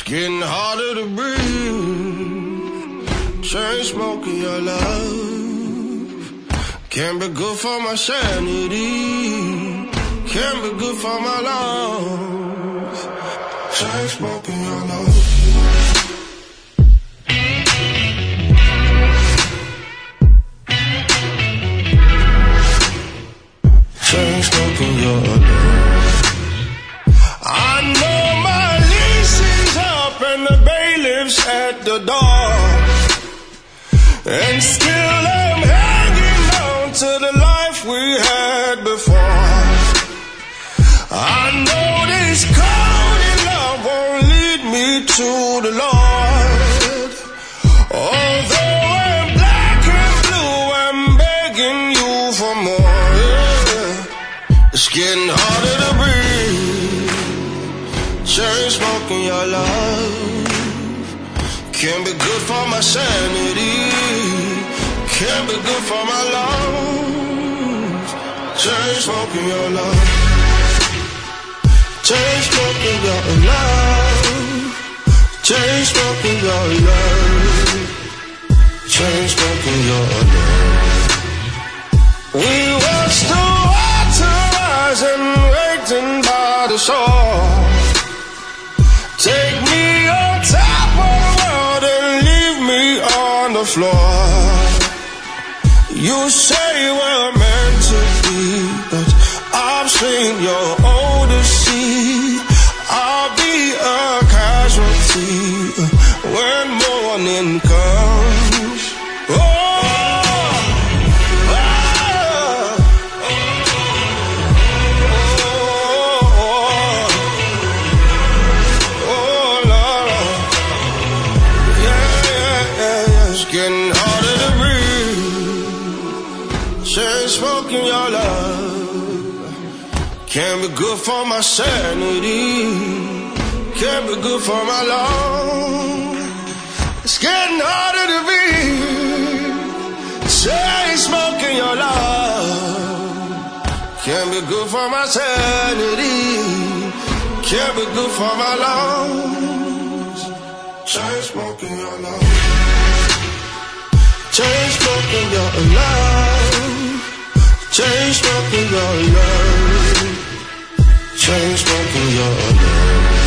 Getting harder to breathe. Chain smoking your love. Can't be good for my sanity. Can't be good for my lungs. Chain smoking your love. Chain smoking your love. I know my lease is up and the bailiff's at the door, and still I'm hanging on to the life we had before. I know this cold in love won't lead me to the Lord. Although I'm black and blue, I'm begging you for more. Yeah. It's getting harder to breathe. Chain smoking your love. Can't be good for my sanity. Can't be good for my lungs. Chain smoking your love. Chain smoking your love. Chain smoking your love. Chain smoking your love. We watched the water rise and waiting by the shore. Take me on top of the world and leave me on the floor. You say we're meant to be, but I've seen your Odyssey. I'll be a casualty when morning comes. Getting harder to breathe. Chain smoking your love. Can't be good for my sanity. Can't be good for my lungs. It's getting harder to breathe. Chain smoking your love. Can't be good for my sanity. Can't be good for my lungs. Chain smoking your love. Chain smoking your love. Chain smoking your love. Chain smoking your love.